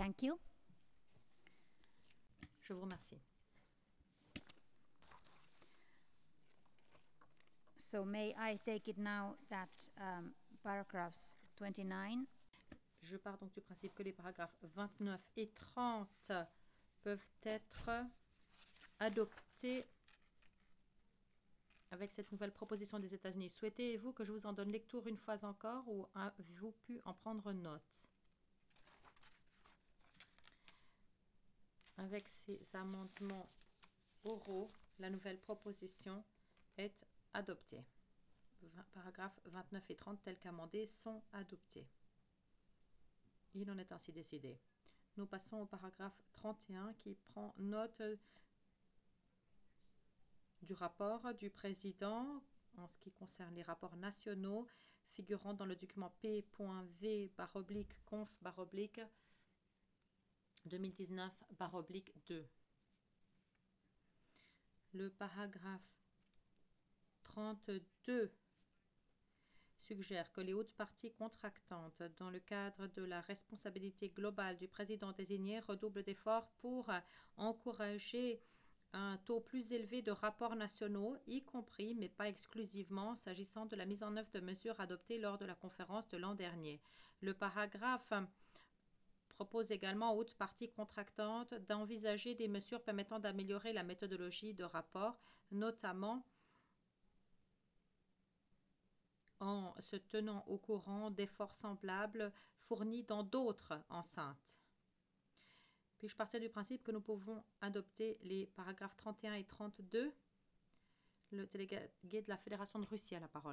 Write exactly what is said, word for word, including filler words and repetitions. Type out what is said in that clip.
Thank you. Je vous remercie. So may I take it now that um, paragraphs twenty-nine Je pars donc du principe que les paragraphes vingt-neuf et trente peuvent être adoptés avec cette nouvelle proposition des États-Unis. Souhaitez-vous que je vous en donne lecture une fois encore ou avez-vous pu en prendre note? Avec ces amendements oraux, la nouvelle proposition est adoptée. Paragraphes vingt-neuf et trente tels qu'amendés sont adoptés. Il en est ainsi décidé. Nous passons au paragraphe trente et un qui prend note du rapport du président en ce qui concerne les rapports nationaux figurant dans le document P.V conf deux mille dix-neuf deux. Le paragraphe trente-deux suggère que les hautes parties contractantes, dans le cadre de la responsabilité globale du président désigné, redoublent d'efforts pour encourager un taux plus élevé de rapports nationaux, y compris, mais pas exclusivement, s'agissant de la mise en œuvre de mesures adoptées lors de la conférence de l'an dernier. Le paragraphe propose également aux hautes parties contractantes d'envisager des mesures permettant d'améliorer la méthodologie de rapport, notamment en se tenant au courant d'efforts semblables fournis dans d'autres enceintes. Puis-je partir du principe que nous pouvons adopter les paragraphes trente et un et trente-deux? Le délégué de la Fédération de Russie a la parole.